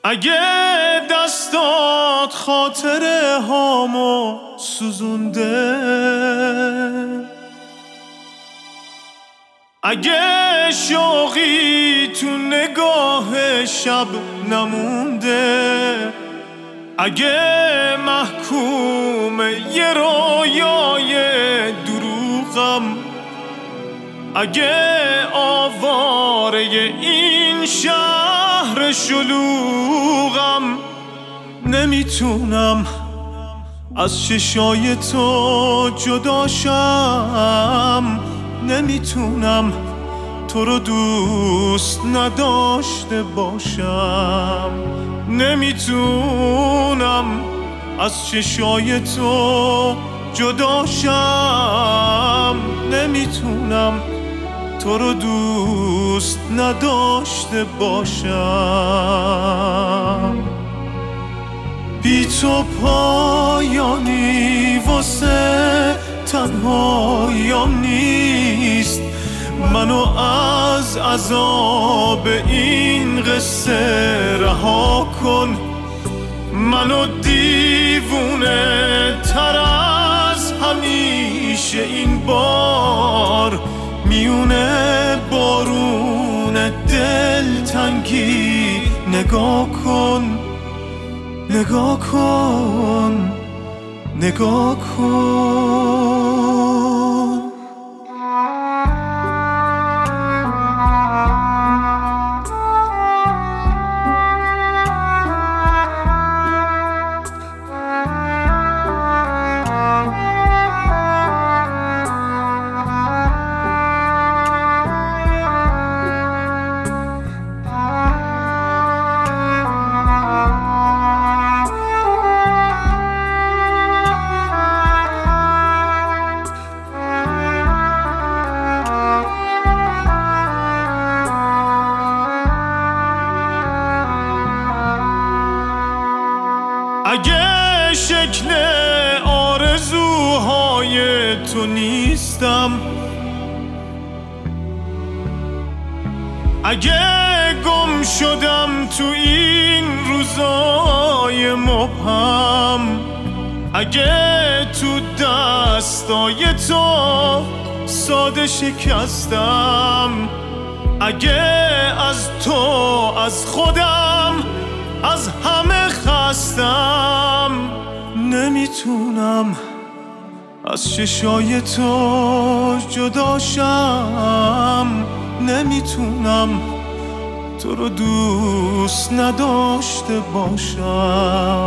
اگه دستات خاطره هامو سوزونده، اگه شوقی تو نگاه شب نمونده، اگه محکوم یه رویای دروغم، اگه آواره این شهر شلوغم، نمیتونم از چشای تو جداشم، نمیتونم تو رو دوست نداشته باشم، نمیتونم از چشای تو جداشم، نمیتونم تو رو دوست نداشته باشم. بی تو پایانی واسه تنهاییام نیست، منو از عذاب این قصه رها کن، منو دیوونه تر از همیشه این بار میونه بارون دلتنگی نگاه کن، نگاه کن، نگاه کن. اگه شکل آرزوهای تو نیستم، اگه گم شدم تو این روزای مبهم، اگه تو دستای تو ساده شکستم، اگه از تو از خودم از همه خستم، نمیتونم از چشای تو جداشم، نمیتونم تو رو دوست نداشته باشم،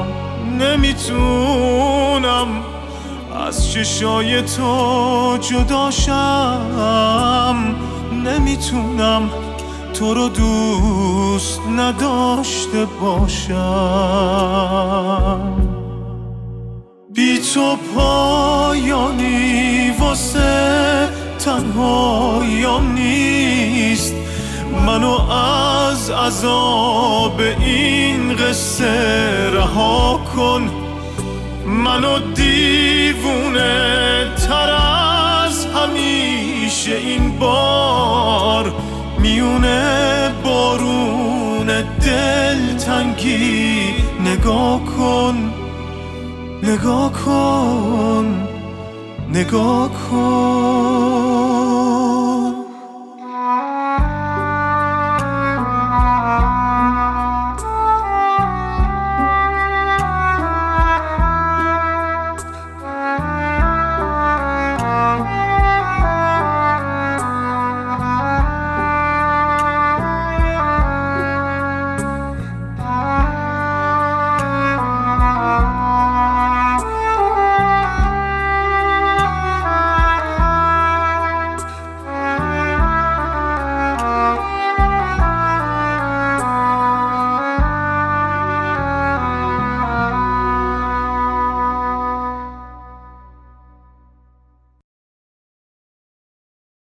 نمیتونم از چشای تو جداشم، نمیتونم تو رو دوست نداشته باشم. بی تو پایانی واسه تنهاییام نیست، منو از عذاب این قصه رها کن، منو دیوونه تر از همیشه این بار میونه بارون دلتنگی نگاه کن، نگاه کن، نگاه کن.